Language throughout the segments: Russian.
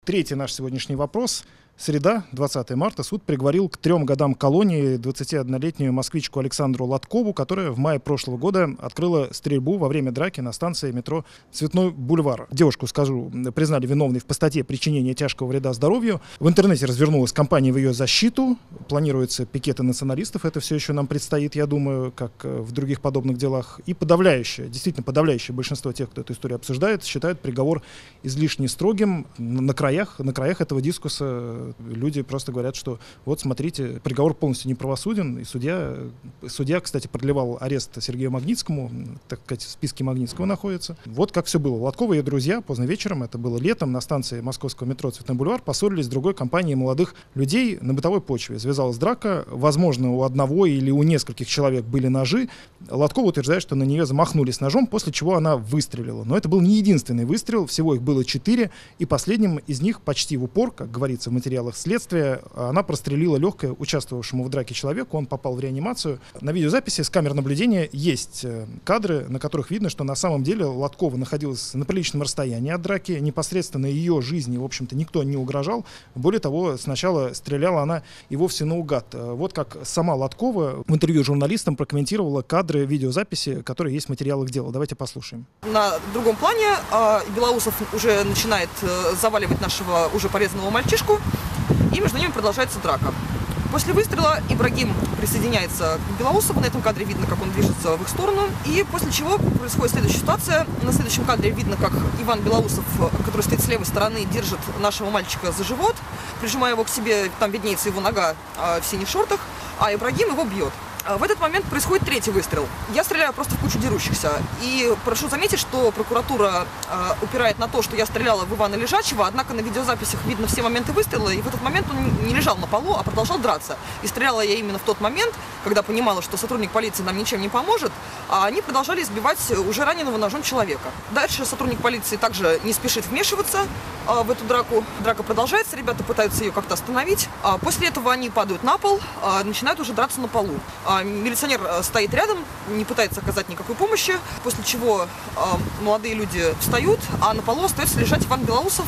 Третий наш сегодняшний вопрос. Среда, 20 марта. Суд приговорил к 3 годам колонии 21-летнюю москвичку Александру Лоткову, которая в мае прошлого года открыла стрельбу во время драки на станции метро Цветной бульвар. Девушку, признали виновной в постоте причинения тяжкого вреда здоровью. В интернете развернулась кампания в ее защиту. Планируются пикеты националистов. Это все еще нам предстоит, я думаю, как в других подобных делах. И действительно подавляющее большинство тех, кто эту историю обсуждает, считают приговор излишне строгим. На краях этого дискурса люди просто говорят, что вот смотрите, приговор полностью неправосуден, и судья, кстати, продлевал арест Сергею Магнитскому, так сказать, в списке Магнитского находится. Вот как все было. Лоткова и ее друзья поздно вечером, это было летом, на станции московского метро Цветной бульвар, поссорились с другой компанией молодых людей на бытовой почве. Завязалась драка, возможно, у одного или у нескольких человек были ножи. Лоткова утверждает, что на нее замахнулись ножом, после чего она выстрелила. Но это был не единственный выстрел, всего их было 4, и последним из них почти в упор, как говорится в материалах следствия, она прострелила легкое участвовавшему в драке человеку, он попал в реанимацию. На видеозаписи с камер наблюдения есть кадры, на которых видно, что на самом деле Лоткова находилась на приличном расстоянии от драки, непосредственно ее жизни, в общем-то, никто не угрожал. Более того, сначала стреляла она и вовсе наугад. Вот как сама Лоткова в интервью журналистам прокомментировала кадры видеозаписи, которые есть в материалах дела. Давайте послушаем. На другом плане Белоусов уже начинает заваливать нашего уже порезанного мальчишку, и между ними продолжается драка. После выстрела Ибрагим присоединяется к Белоусову. На этом кадре видно, как он движется в их сторону. И после чего происходит следующая ситуация. На следующем кадре видно, как Иван Белоусов, который стоит с левой стороны, держит нашего мальчика за живот, прижимая его к себе. Там виднеется его нога в синих шортах, а Ибрагим его бьет. В этот момент происходит третий выстрел. Я стреляю просто в кучу дерущихся. И прошу заметить, что прокуратура упирает на то, что я стреляла в Ивана Лежачего, однако на видеозаписях видно все моменты выстрела, и в этот момент он не лежал на полу, а продолжал драться. И стреляла я именно в тот момент, когда понимала, что сотрудник полиции нам ничем не поможет, а они продолжали избивать уже раненого ножом человека. Дальше сотрудник полиции также не спешит вмешиваться в эту драку. Драка продолжается, ребята пытаются ее как-то остановить. После этого они падают на пол, начинают уже драться на полу. Милиционер стоит рядом, не пытается оказать никакой помощи, после чего молодые люди встают, а на полу остается лежать Иван Белоусов.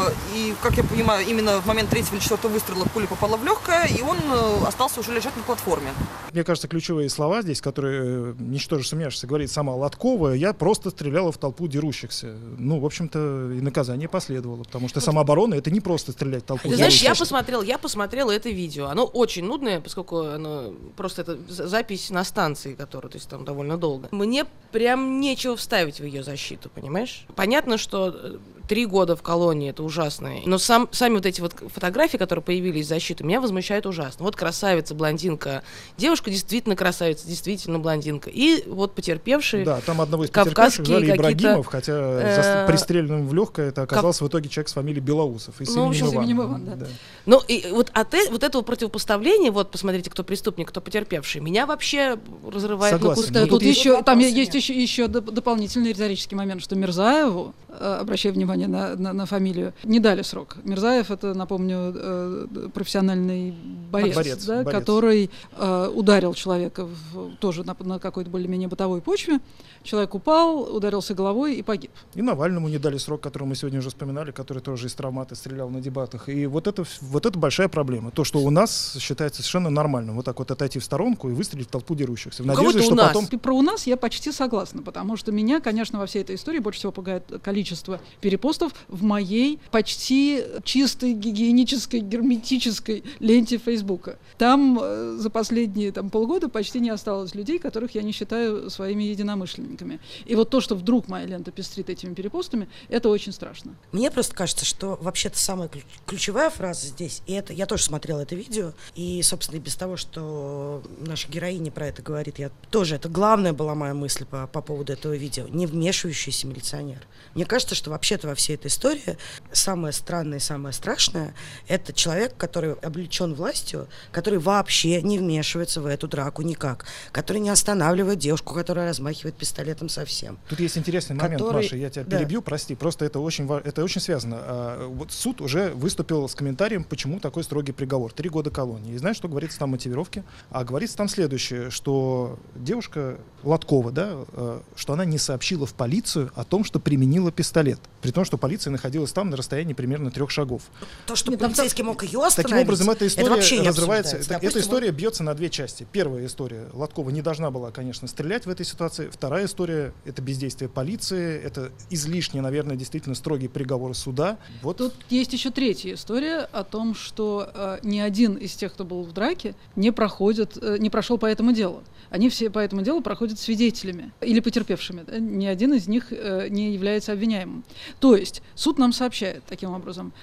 И, как я понимаю, именно в момент 3-го или 4-го выстрела пуля попала в легкое, и он остался уже лежать на платформе. Мне кажется, ключевые слова здесь, которые, ничтоже сомневаешься, говорит сама Лоткова: я просто стреляла в толпу дерущихся. Ну, в общем-то, и наказание последовало, потому что самооборона — это не просто стрелять в толпу дерущихся. Знаешь, я посмотрела это видео. Оно очень нудное, поскольку оно просто это запись на станции, которая, то есть там довольно долго. Мне прям нечего вставить в ее защиту, понимаешь? Понятно, что 3 года в колонии — это ужасно. Но сами вот эти вот фотографии, которые появились в защиту, меня возмущают ужасно. Вот красавица, блондинка. Девушка действительно красавица, действительно блондинка. И вот потерпевшие. Да, там одного из потерпевших звали Ибрагимов, хотя пристреленным в легкое это оказался в итоге человек с фамилией Белоусов. И с именем Иван. Да. Ну, и вот от этого противопоставления, вот посмотрите, кто преступник, кто потерпевший, меня вообще разрывает. Согласен. Да, тут еще, там есть еще дополнительный риторический момент, что Мирзаеву, обращаю внимание на фамилию, не дали срок. Мирзаев — это, напомню, профессиональный борец. Который ударил человека тоже на какой-то более-менее бытовой почве. Человек упал, ударился головой и погиб. И Навальному не дали срок, которого мы сегодня уже вспоминали, который тоже из травмата стрелял на дебатах. И вот это большая проблема. То, что у нас считается совершенно нормальным. Вот так вот отойти в сторонку и выстрелить в толпу дерущихся. В надежде, что потом... Про у нас я почти согласна, потому что меня, конечно, во всей этой истории больше всего пугает количество перепостов в моей почти чистой, гигиенической, герметической ленте Фейсбука. Там за последние полгода почти не осталось людей, которых я не считаю своими единомышленниками. И вот то, что вдруг моя лента пестрит этими перепостами, это очень страшно. Мне просто кажется, что вообще-то самая ключевая фраза здесь, и это я тоже смотрела это видео, и, собственно, и без того, что наша героиня про это говорит, я тоже, это главная была моя мысль по поводу этого видео, не вмешивающийся милиционер. Мне кажется, что вообще-то во всей этой истории самое странное и самое страшное — это человек, который облечен властью, который вообще не вмешивается в эту драку никак, который не останавливает девушку, которая размахивает пистолетом совсем. Тут есть интересный момент, Маша, я тебя перебью, прости, просто это очень связано. Вот суд уже выступил с комментарием, почему такой строгий приговор. 3 года колонии. И знаешь, что говорится там в мотивировке? А говорится там следующее, что девушка Лоткова, что она не сообщила в полицию о том, что применила пистолет. пистолет, при том, что полиция находилась там на расстоянии примерно 3 шагов. То, что полицейский мог ее остановить, таким образом, эта история вообще не разрывается. обсуждается. Эта история бьется на 2 части. Первая история. Лоткова не должна была, конечно, стрелять в этой ситуации. Вторая история — это бездействие полиции, это излишне, наверное, действительно строгий приговор суда. Вот. Тут есть еще третья история о том, что ни один из тех, кто был в драке, не прошел по этому делу. Они все по этому делу проходят свидетелями или потерпевшими. Да? Ни один из них не является обвиняемым. То есть суд нам сообщает таким образом,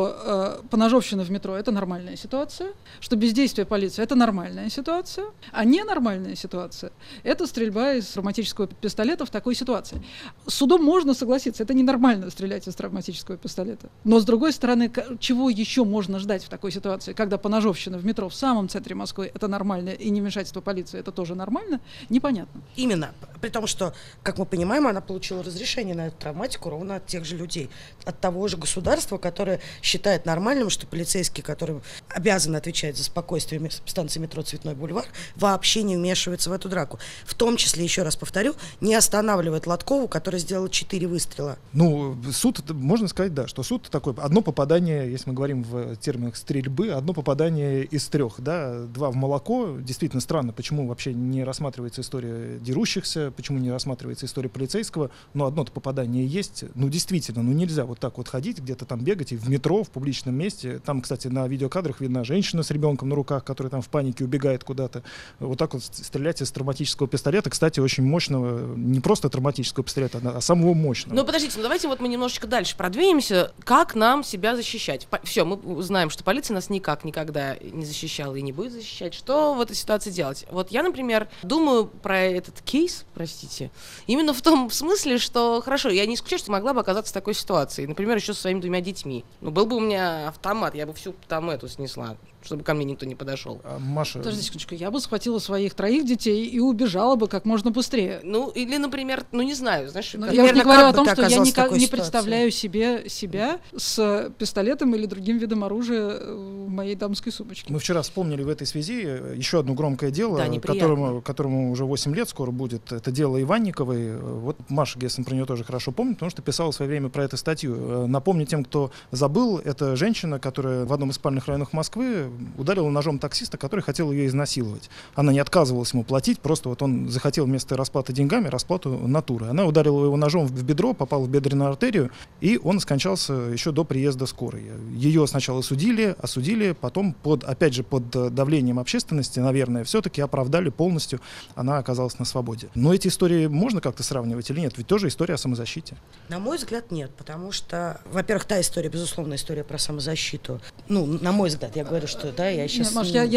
что поножовщина в метро — это нормальная ситуация, что бездействие полиции — это нормальная ситуация, а ненормальная ситуация — это стрельба из травматического пистолета в такой ситуации. С судом можно согласиться, это ненормально стрелять из травматического пистолета. Но, с другой стороны, чего еще можно ждать в такой ситуации, когда поножовщина в метро в самом центре Москвы — это нормально, и невмешательство полиции — это тоже нормально, непонятно. Именно. При том, что, как мы понимаем, она получила разрешение на эту травматику ровно от тех же людей. От того же государства, которое считает нормальным, что полицейские, которые обязаны отвечать за спокойствие станции метро Цветной бульвар, вообще не вмешиваются в эту драку. В том числе, еще раз повторю, не останавливает Лоткову, которая сделала 4 выстрела. Ну, суд, можно сказать, да, что суд такой, одно попадание, если мы говорим в терминах стрельбы, одно попадание из 3, да, 2 в молоко. Действительно странно, почему вообще не рассматривается история дерущихся, почему не рассматривается история полицейского, но одно-то попадание есть. Ну, действительно, нельзя вот так вот ходить, где-то там бегать, и в метро, в публичном месте. Там, кстати, на видеокадрах видна женщина с ребенком на руках, которая там в панике убегает куда-то. Вот так вот стрелять из травматического пистолета, кстати, очень мощного, не просто травматического пистолета, а самого мощного. Ну, подождите, давайте вот мы немножечко дальше продвинемся. Как нам себя защищать? Все, мы знаем, что полиция нас никак никогда не защищала и не будет защищать. Что в этой ситуации делать? Вот я, например, думаю про этот кейс, простите, именно в том смысле, что, хорошо, я не исключаю, что могла бы оказаться в такой ситуации. Например, еще со своими 2 детьми. Ну, был бы у меня автомат, я бы всю там эту снесла, чтобы ко мне никто не подошел. Маша... Подождите секундочку, я бы схватила своих 3 детей и убежала бы как можно быстрее. Ну, или, например, не знаю, знаешь... Я вот не говорю о том, что я не представляю себя с пистолетом или другим видом оружия в моей дамской сумочке. Мы вчера вспомнили в этой связи еще одно громкое дело, да, которому уже 8 лет скоро будет. Это дело Иванниковой. Вот Маша Гессен про нее тоже хорошо помнит, потому что писала в свое время про эту статью. Напомню тем, кто забыл, это женщина, которая в одном из спальных районов Москвы ударила ножом таксиста, который хотел ее изнасиловать. Она не отказывалась ему платить, просто вот он захотел вместо расплаты деньгами расплату натурой. Она ударила его ножом в бедро, попала в бедренную артерию, и он скончался еще до приезда скорой. Ее сначала осудили, потом опять же под давлением общественности, наверное, все-таки оправдали полностью, она оказалась на свободе. Но эти истории можно как-то сравнивать или нет? Ведь тоже история о самозащите. На мой взгляд, нет, потому что, во-первых, та история, безусловно, история про самозащиту. Ну, на мой взгляд, я говорю, что да, я сейчас... Нет, Маш, я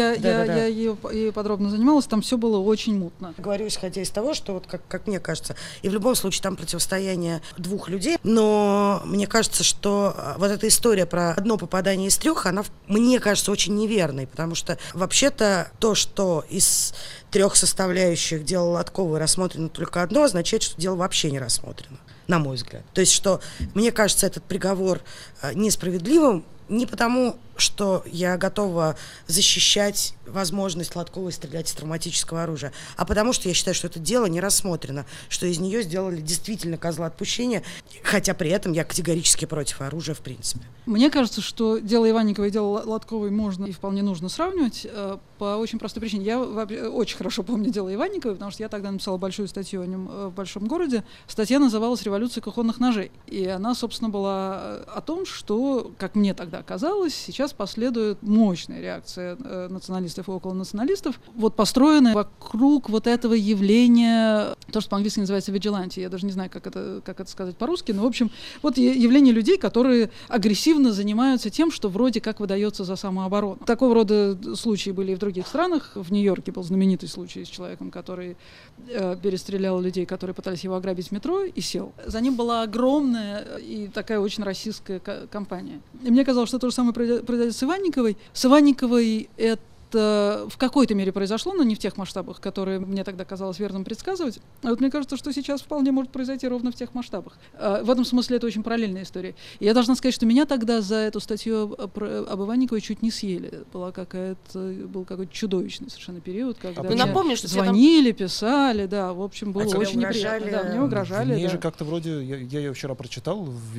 ее подробно занималась, там все было очень мутно. Говорю, исходя из того, что, вот как мне кажется, и в любом случае там противостояние 2 людей, но мне кажется, что вот эта история про одно попадание из 3, она, мне кажется, очень неверной, потому что вообще-то то, что из 3 составляющих дела Лоткова рассмотрено только одно, означает, что дело вообще не рассмотрено, на мой взгляд. То есть, что, мне кажется, этот приговор несправедливым не потому, что я готова защищать возможность Лотковой стрелять из травматического оружия, а потому что я считаю, что это дело не рассмотрено, что из нее сделали действительно козла отпущения, хотя при этом я категорически против оружия в принципе. Мне кажется, что дело Иванниковой и дело Лотковой можно и вполне нужно сравнивать по очень простой причине. Я очень хорошо помню дело Иванниковой, потому что я тогда написала большую статью о нем в «Большом городе». Статья называлась «Революция кухонных ножей». И она, собственно, была о том, что, как мне тогда казалось, сейчас последует мощная реакция националистов и околонационалистов, вот построенная вокруг вот этого явления, то, что по-английски называется vigilante, я даже не знаю, как это сказать по-русски, но, в общем, вот явление людей, которые агрессивно занимаются тем, что вроде как выдается за самооборону. Такого рода случаи были и в других странах. В Нью-Йорке был знаменитый случай с человеком, который перестрелял людей, которые пытались его ограбить в метро, и сел. За ним была огромная и такая очень расистская кампания. И мне казалось, что то же самое произойдет с Иванниковой. С Иванниковой это это в какой-то мере произошло, но не в тех масштабах, которые мне тогда казалось верным предсказывать. А вот мне кажется, что сейчас вполне может произойти ровно в тех масштабах. В этом смысле это очень параллельная история. И я должна сказать, что меня тогда за эту статью об Иванниковой чуть не съели. Был какой-то чудовищный совершенно период, когда Ты напомнишь, что звонили, писали, да, в общем, было очень угрожали, неприятно. Да, мне угрожали, В ней да. же как-то вроде, я ее вчера прочитал, и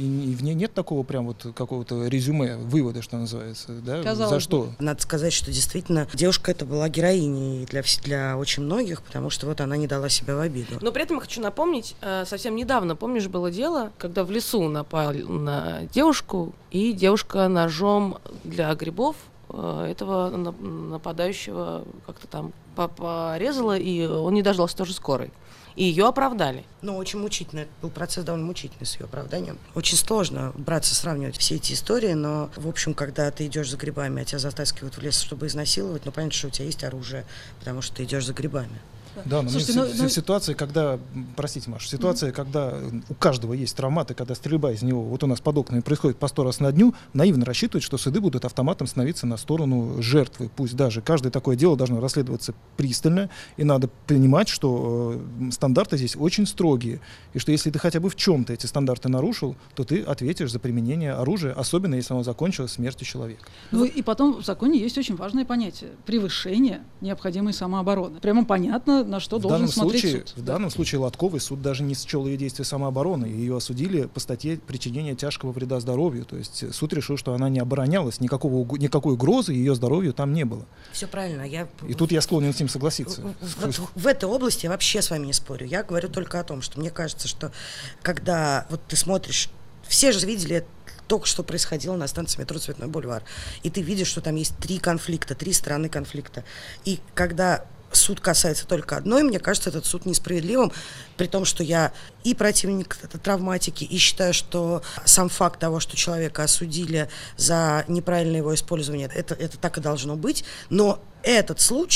в ней нет такого прям вот какого-то резюме, вывода, что называется, да? Казалось За бы. что? Надо сказать, что действительно девушка это была героиней для очень многих, потому что вот она не дала себя в обиду. Но при этом я хочу напомнить, совсем недавно, помнишь, было дело, когда в лесу напали на девушку, и девушка ножом для грибов этого нападающего как-то там порезала, и он не дождался тоже скорой. И ее оправдали. Но очень мучительно. Это был процесс довольно мучительный с ее оправданием. Очень сложно браться, сравнивать все эти истории, но, в общем, когда ты идешь за грибами, а тебя затаскивают в лес, чтобы изнасиловать, ну, понятно, что у тебя есть оружие, потому что ты идешь за грибами. Да, но Слушайте, в ситуации, когда, простите, Маша, ситуация, когда у каждого есть травматы, когда стрельба из него, вот у нас под окнами происходит по 100 раз на дню, наивно рассчитывать, что суды будут автоматом становиться на сторону жертвы. Пусть даже каждое такое дело должно расследоваться пристально, и надо понимать, что стандарты здесь очень строгие, и что если ты хотя бы в чем-то эти стандарты нарушил, то ты ответишь за применение оружия, особенно если оно закончилось смертью человека. Ну и потом в законе есть очень важное понятие — превышение необходимой самообороны. Прямо понятно, на что должен смотреть суд. В данном случае Лотковой суд даже не счел ее действия самообороны. Ее осудили по статье причинения тяжкого вреда здоровью. То есть суд решил, что она не оборонялась, никакой угрозы ее здоровью там не было. Все правильно. И тут я склонен с ним согласиться. В этой области я вообще с вами не спорю. Я говорю только о том, что мне кажется, что когда вот ты смотришь, все же видели только что происходило на станции метро Цветной бульвар, и ты видишь, что там есть три стороны конфликта. И когда суд касается только одной, мне кажется, этот суд несправедливым, при том, что я и противник травматики, и считаю, что сам факт того, что человека осудили за неправильное его использование, это так и должно быть, но этот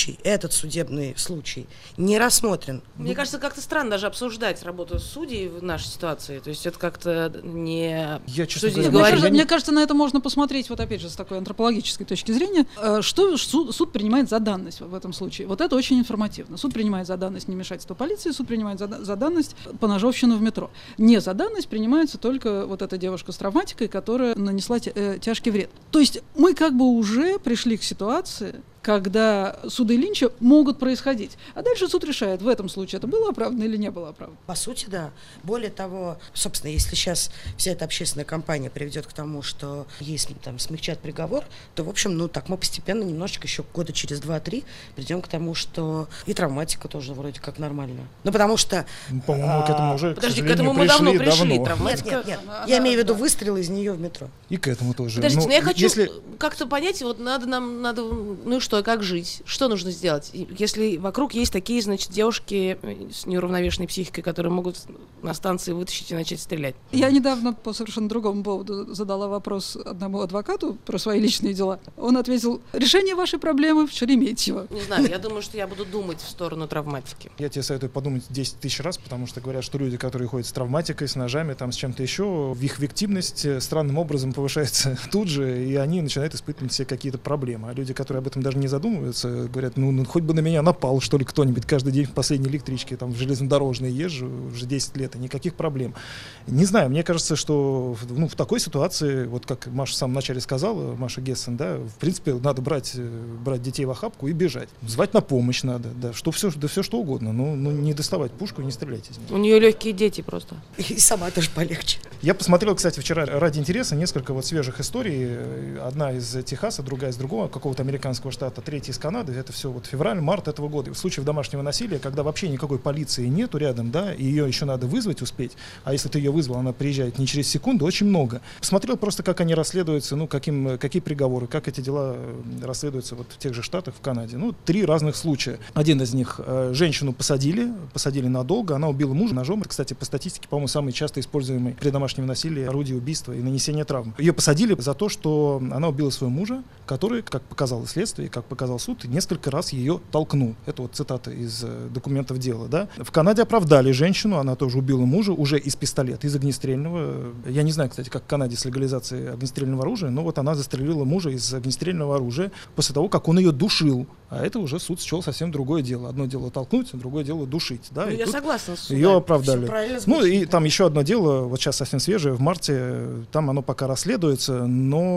судебный случай не рассмотрен. Мне кажется, как-то странно даже обсуждать работу судей в нашей ситуации. То есть это как-то не... Я, что честно здесь говоря, говорить? Мне кажется, на это можно посмотреть, вот опять же, с такой антропологической точки зрения, что суд принимает за данность в этом случае. Вот это очень информативно. Суд принимает за данность невмешательство полиции, суд принимает за данность поножовщину в метро. Не за данность принимается только вот эта девушка с травматикой, которая нанесла тяжкий вред. То есть мы как бы уже пришли к ситуации, когда суды Линча могут происходить. А дальше суд решает, в этом случае это было оправдано или не было оправдано. По сути, да. Более того, собственно, если сейчас вся эта общественная кампания приведет к тому, что если там смягчат приговор, то, в общем, мы постепенно немножечко еще года через 2-3 придем к тому, что и травматика тоже вроде как нормально. Ну, потому что... По-моему, к этому уже, Подожди, к к этому мы давно пришли. Травматика... Нет. Я имею в виду выстрелы из нее в метро. И к этому тоже. Подождите, но я хочу как-то понять, вот надо, ну и что, как жить? Что нужно сделать? Если вокруг есть такие, значит, девушки с неуравновешенной психикой, которые могут на станции вытащить и начать стрелять. Я недавно по совершенно другому поводу задала вопрос одному адвокату про свои личные дела. Он ответил: решение вашей проблемы в Шереметьево. Не знаю, я думаю, что я буду думать в сторону травматики. Я тебе советую подумать 10 тысяч раз, потому что говорят, что люди, которые ходят с травматикой, с ножами, там, с чем-то еще, их виктивность странным образом повышается тут же, и они начинают испытывать все какие-то проблемы. А люди, которые об этом даже не задумываются, говорят, ну хоть бы на меня напал, что ли, кто-нибудь каждый день в последней электричке, там, в железнодорожной езжу уже 10 лет, и никаких проблем. Не знаю, мне кажется, что в такой ситуации, вот как Маша в самом начале сказала, Маша Гессен, да, в принципе, надо брать детей в охапку и бежать. Звать на помощь надо, да, все что угодно, но не доставать пушку и не стрелять из нее. У нее легкие дети просто. И сама тоже полегче. Я посмотрел, кстати, вчера ради интереса несколько вот свежих историй. Одна из Техаса, другая из другого, какого-то американского штата, третья из Канады. Это все вот февраль-март этого года. В случае домашнего насилия, когда вообще никакой полиции нету рядом, да, и ее еще надо вызвать успеть, а если ты ее вызвал, она приезжает не через секунду, очень много. Посмотрел просто, как они расследуются, какие приговоры, как эти дела расследуются вот в тех же штатах, в Канаде. 3 разных случая. Один из них, женщину посадили надолго, она убила мужа ножом. Это, кстати, по статистике, по-моему, самый часто используемый при домашнем насилии орудие убийства и нанесения травм. Ее посадили за то, что она убила своего мужа, который, как показало следствие, как показал суд, несколько раз ее толкнул. Это вот цитата из документов дела. Да? В Канаде оправдали женщину, она тоже убила мужа уже из пистолета, из огнестрельного. Я не знаю, кстати, как в Канаде с легализацией огнестрельного оружия, но вот она застрелила мужа из огнестрельного оружия после того, как он ее душил. А это уже суд счел совсем другое дело. Одно дело толкнуть, а другое дело душить. Да? Я согласна с судом. Ее оправдали. Ну и там еще одно дело, вот сейчас совсем свежее, в марте, там оно пока расследуется,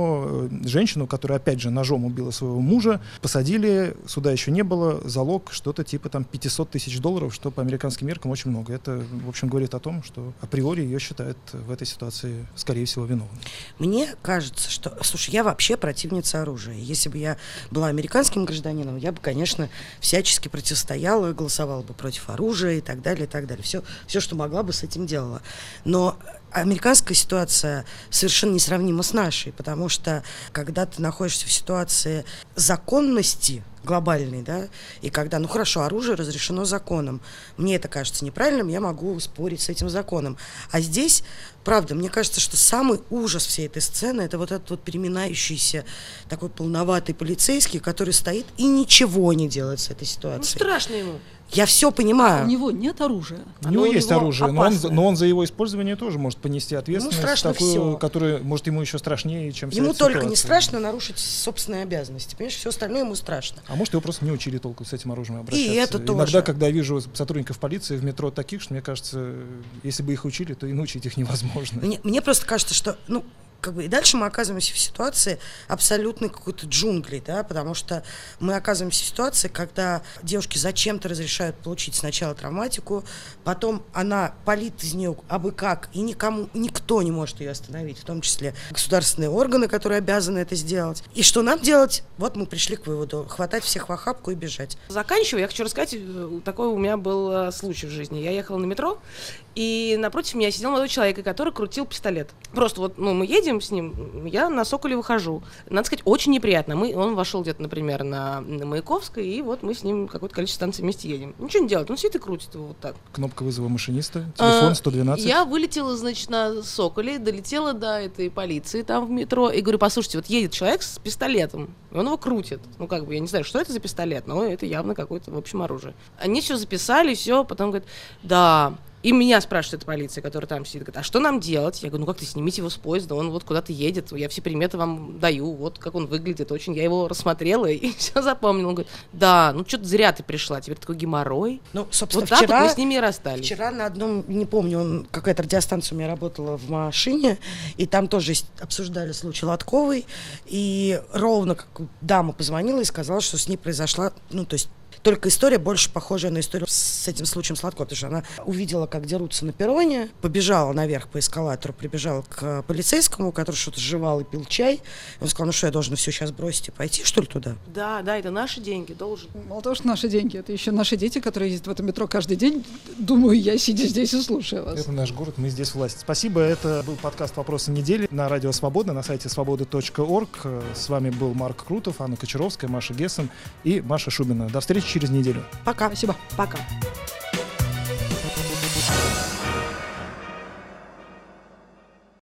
но женщину, которая опять же ножом убила своего мужа, посадили, суда еще не было, залог что-то типа там $500 тысяч, что по американским меркам очень много. Это, в общем, говорит о том, что априори ее считают в этой ситуации, скорее всего, виновной. Мне кажется, что... Слушай, я вообще противница оружия. Если бы я была американским гражданином, я бы, конечно, всячески противостояла, голосовала бы против оружия и так далее, и так далее. Все, что могла бы, с этим делала. Но американская ситуация совершенно несравнима с нашей, потому что когда ты находишься в ситуации законности глобальной, да, и когда, ну хорошо, оружие разрешено законом, мне это кажется неправильным, я могу спорить с этим законом. А здесь, правда, мне кажется, что самый ужас всей этой сцены — это вот этот вот переминающийся такой полноватый полицейский, который стоит и ничего не делает с этой ситуацией. Ну, страшно ему. Я все понимаю. У него нет оружия. У него есть оружие, опасное. но он за его использование тоже может понести ответственность, страшно такую, всё. которая может ему еще страшнее, чем вся Ему эта только не ситуация. страшно нарушить собственные обязанности. Понимаешь, все остальное ему страшно. А может, его просто не учили толку с этим оружием обращаться. И это тоже. Иногда, когда я вижу сотрудников полиции в метро таких, что мне кажется, если бы их учили, то и научить их невозможно. Мне просто кажется, что, ну, как бы и дальше мы оказываемся в ситуации абсолютной какой-то джунгли, да, потому что мы оказываемся в ситуации, когда девушке зачем-то разрешают получить сначала травматику, потом она палит из нее абы как, и никто не может ее остановить, в том числе государственные органы, которые обязаны это сделать. И что нам делать? Вот мы пришли к выводу: хватать всех в охапку и бежать. Заканчивая, я хочу рассказать, такой у меня был случай в жизни. Я ехала на метро, и напротив меня сидел молодой человек, который крутил пистолет. Просто вот, мы едем с ним, я на Соколе выхожу. Надо сказать, очень неприятно. Он вошел где-то, например, на Маяковской, и вот мы с ним какое-то количество станций вместе едем. Ничего не делает, он сидит и крутит его вот так. Кнопка вызова машиниста, телефон 112. Я вылетела, значит, на Соколе, долетела до этой полиции там в метро, и говорю: послушайте, вот едет человек с пистолетом, и он его крутит. Ну, как бы, я не знаю, что это за пистолет, но это явно какое-то, в общем, оружие. Они все записали, все, потом говорят: да. И меня спрашивает эта полиция, которая там сидит, говорит: а что нам делать? Я говорю: ну как-то снимите его с поезда, он вот куда-то едет, я все приметы вам даю, вот как он выглядит, очень, я его рассмотрела и все запомнила. Он говорит: да, ну что-то зря ты пришла, теперь такой геморрой. Ну, собственно, вот так вот мы с ними и расстались. Вчера на одном, не помню, какая-то радиостанция у меня работала в машине, и там тоже обсуждали случай Лотковой, и ровно как дама позвонила и сказала, что с ней произошла, ну, то есть только история больше похожая на историю с этим случаем с Лотковой, потому что она увидела, как дерутся на перроне, побежала наверх по эскалатору, прибежала к полицейскому, который что-то жевал и пил чай. Он сказал: ну что, я должна все сейчас бросить и пойти, что ли, туда? Да, это наши деньги, должен. Мало того, что наши деньги, это еще наши дети, которые ездят в это метро каждый день. Думаю, я сидя здесь и слушаю вас. Это наш город, мы здесь власть. Спасибо, это был подкаст «Вопросы недели» на радио «Свобода», на сайте свобода.орг. С вами был Марк Крутов, Анна Кочаровская, Маша Гессен и Маша Шубина. До встречи через неделю. Пока. Спасибо. Пока.